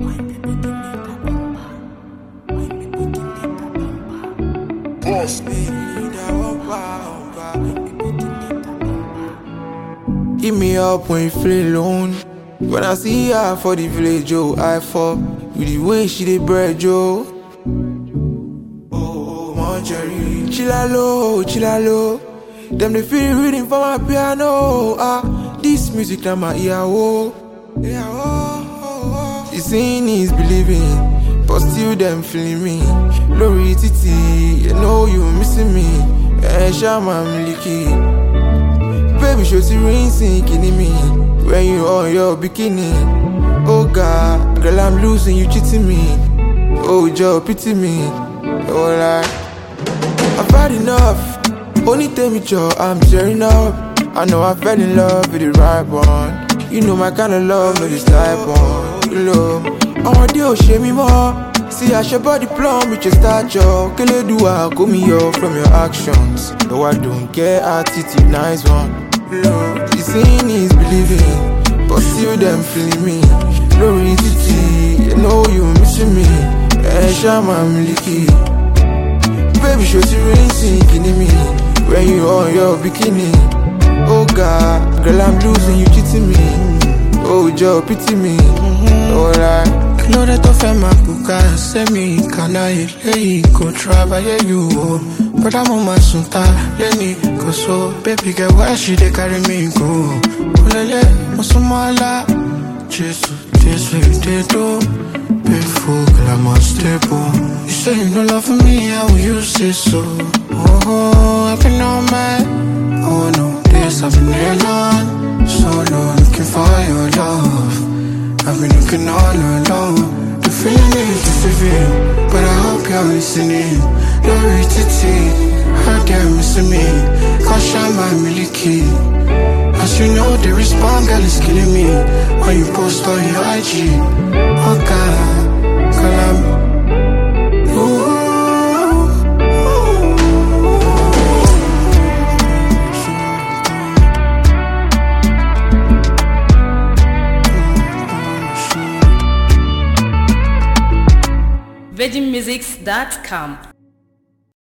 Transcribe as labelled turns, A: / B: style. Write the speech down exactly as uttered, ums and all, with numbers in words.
A: Give me up when you feel alone. When I see her for the village, oh, I fall with the way she dey bread, oh. Oh, Marjorie. Chilla low, chilla low. Them they feel reading for my piano. Ah, this music na my ear, oh. Yeah, oh, oh, oh. The seeing is believing, but still them feeling me. Lori Titi, you know you missing me. Eh, Shama Miliki. Baby, show see rain sinking in me when you on your bikini. Oh God, girl, I'm losing, you cheating me. Oh, Joe, pity me. Oh, like I've had enough. Only tell me, Joe, I'm tearing up. I know I fell in love with the right one. You know my kind of love, no this type one. You love, I want you to share me more. See, I should body plumb with your stature. Can you do I call me off from your actions? No, I don't care, attitude, nice one. Lord, the seeing is believing, but still them feeling me. Lori Titi, you know you missing me. Eh, Shama Miliki. Baby, show the rain sinking in me when you on your bikini. Oh God, girl, I'm losing, you cheating me. Oh, Joe, pity me. Oh, like
B: know that of my buka, send me, can I lay go travel you? But I'm on my sunta, let me go so. Baby girl, why she they carry me go? Olele, Mosumala, Jesus, this way they do. Painful, girl, I'm unstable. You say you no love me, how will you say so? Oh, I've been on my, oh no, this I've been alone. So no, looking for your love. I've been looking all alone. The feeling is deceiving, but I hope you're listening. Lori Titi, how dare missing me? Cause I'm my Miliki. As you know, the response girl is killing me. When you post on your I G, oh God, girl, I'm ooh.
C: virgin musics dot com